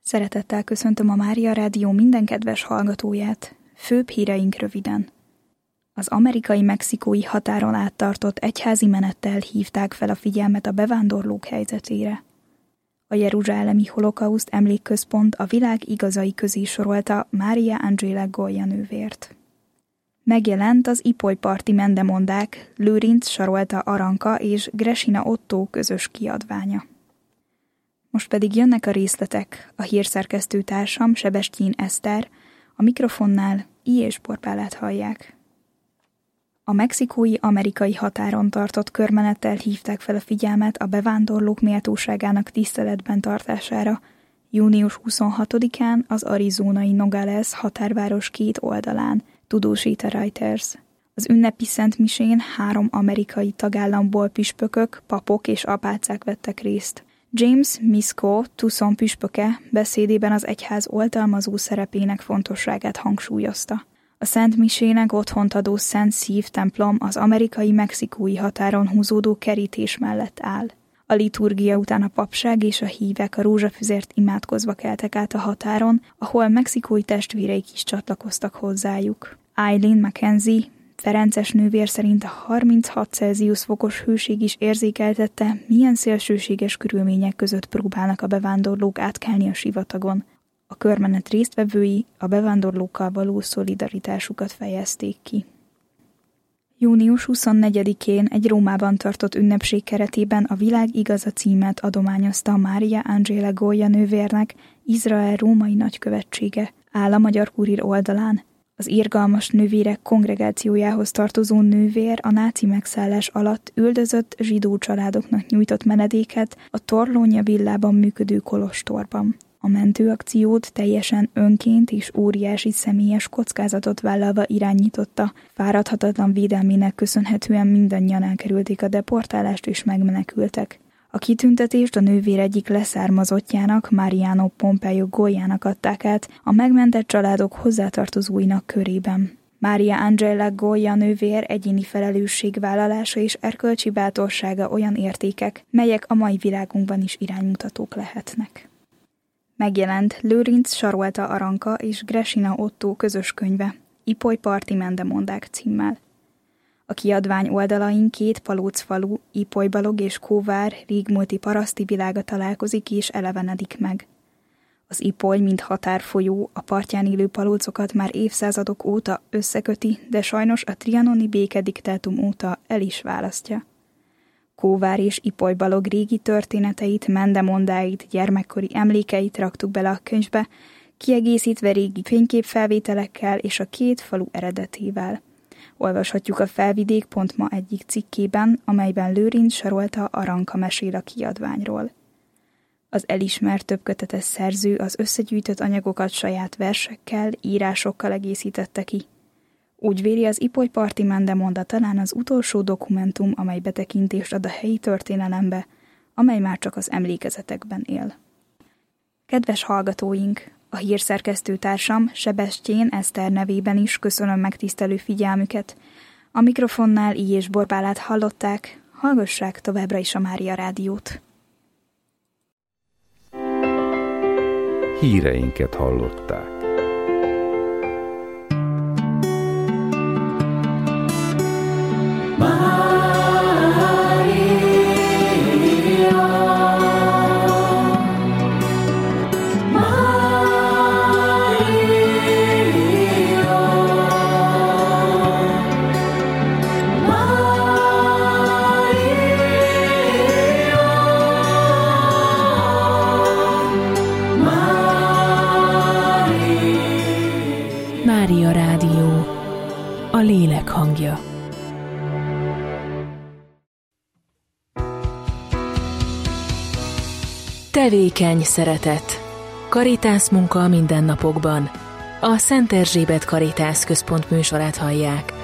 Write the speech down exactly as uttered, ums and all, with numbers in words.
Szeretettel köszöntöm a Mária Rádió minden kedves hallgatóját. Főbb híreink röviden. Az amerikai-mexikói határon áttartott egyházi menettel hívták fel a figyelmet a bevándorlók helyzetére. A Jeruzsálemi Holokauszt Emlékközpont a világ igazai közé sorolta Mária Angela Goya nővért. Megjelent az Ipoly Parti Mendemondák, Lőrinc Sarolta Aranka és Gresina Otto közös kiadványa. Most pedig jönnek a részletek, a hírszerkesztő társam Sebestyén Eszter, a mikrofonnál I. és Borbálát hallják. A mexikói-amerikai határon tartott körmenettel hívták fel a figyelmet a bevándorlók méltóságának tiszteletben tartására június huszonhatodikán az arizonai Nogales határváros két oldalán, tudósít a Reuters. Az ünnepi szentmisén három amerikai tagállamból püspökök, papok és apácák vettek részt. James Misko, Tucson püspöke beszédében az egyház oltalmazó szerepének fontosságát hangsúlyozta. A Szent Misének otthont adó Szent Szív templom az amerikai-mexikói határon húzódó kerítés mellett áll. A liturgia után a papság és a hívek a rózsafüzért imádkozva keltek át a határon, ahol mexikói testvéreik is csatlakoztak hozzájuk. Eileen Mackenzie, ferences nővér szerint a harminchat Celsius fokos hőség is érzékeltette, milyen szélsőséges körülmények között próbálnak a bevándorlók átkelni a sivatagon. A körmenet résztvevői a bevándorlókkal való szolidaritásukat fejezték ki. június huszonnegyedikén egy Rómában tartott ünnepség keretében a Világ igaza címet adományozta Mária Angela Goya nővérnek Izrael római nagykövetsége, áll a Magyar Kurír oldalán. Az irgalmas nővérek kongregációjához tartozó nővér a náci megszállás alatt üldözött zsidó családoknak nyújtott menedéket a Torlonia villában működő kolostorban. A mentőakciót teljesen önként és óriási személyes kockázatot vállalva irányította, fáradhatatlan védelmének köszönhetően mindannyian elkerülték a deportálást és megmenekültek. A kitüntetést a nővér egyik leszármazottjának, Mariano Pompeo Goyának adták át a megmentett családok hozzátartozóinak körében. Mária Angela Goya nővér egyéni felelősségvállalása és erkölcsi bátorsága olyan értékek, melyek a mai világunkban is iránymutatók lehetnek. Megjelent Lőrinc Sarolta Aranka és Gresina Otto közös könyve, Ipoly Parti Mendemondák címmel. A kiadvány oldalain két palóc falu, Ipolybalog és Kóvár régmúlti paraszti világa találkozik és elevenedik meg. Az Ipoly, mint határfolyó, a partján élő palócokat már évszázadok óta összeköti, de sajnos a trianoni békediktátum óta el is választja. Kóvár és Ipolybalog régi történeteit, mendemondáit, gyermekkori emlékeit raktuk bele a könyvbe, kiegészítve régi fényképfelvételekkel és a két falu eredetével. Olvashatjuk a Felvidék pont ma egyik cikkében, amelyben Lőrinc Sarolta Aranka mesél a kiadványról. Az elismert többkötetes szerző az összegyűjtött anyagokat saját versekkel, írásokkal egészítette ki. Úgy véli, az Ipoly Parti Mendemonda talán az utolsó dokumentum, amely betekintést ad a helyi történelembe, amely már csak az emlékezetekben él. Kedves hallgatóink! A hírszerkesztő társam Sebestyén Eszter nevében is köszönöm megtisztelő figyelmüket. A mikrofonnál I. és Borbálát hallották, hallgassák továbbra is a Mária Rádiót. Híreinket hallották. Mária Rádió, a lélek hangja. Tevékeny szeretet. Karitász munka a mindennapokban. A Szent Erzsébet Karitász Központ műsorát hallják.